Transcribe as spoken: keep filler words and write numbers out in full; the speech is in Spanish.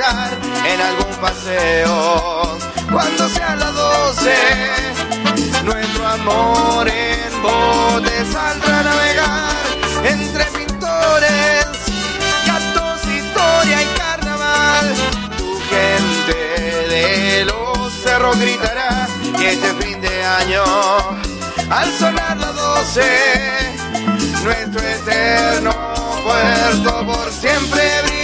navegar en algún paseo. Cuando sea las doce, nuestro amor en bote saldrá a navegar entre pintores, gatos, historia y carnaval. Tu gente de los cerros gritará y este fin de año, al sonar las doce, nuestro eterno puerto por siempre brillará.